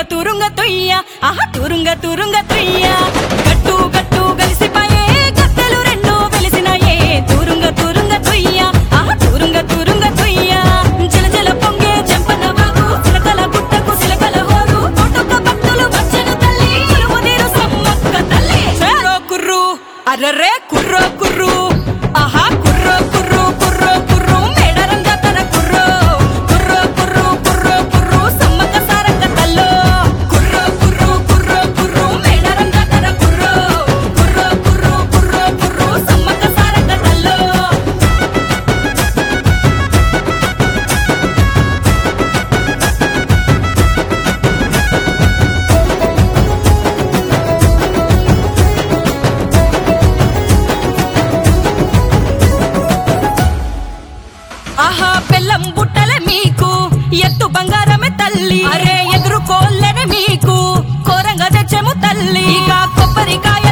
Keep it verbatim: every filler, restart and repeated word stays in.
తురుంగ తొయ్య ఆహా తురుంగ తురుంగ తొయ్య గట్టు గట్టు గలిసిపాయే గత్తెలు రెండు వెలిసినాయే తురుంగ తురుంగ తొయ్య ఆహా తురుంగ తురుంగ తొయ్య జల జల పొంగే చెంపన వాగు చిలకల గుట్టకు చిలకల హోరు కొట్టుక భక్తులు వచ్చెను తల్లి కురుముదిరు సమ్మక్క తల్లి కుర్రో కుర్రు అర్రరే కుర్రో కుర్రు ఆహా కుర్రో కుర్రు కుర్రో కుర్రు మేడారం జాతర కుర్రో కుర్రో కుర్రు కుర్రో కుర్రు సమ్మక్క సారక్క తల్లో కుర్రో కుర్రు కుర్రో కుర్రు మేడారం జాతర కుర్రో కుర్రో కుర్రు కుర్రో కుర్రు సమ్మక్క సారక్క తల్లో ఆహా బెల్లం బుట్టలే మీకు ఎత్తు బంగారమే తల్లి అరే ఎదురుకోలేనే మీకు కోరంగా తెచ్చెము తల్లి ఇక కొబ్బరికాయ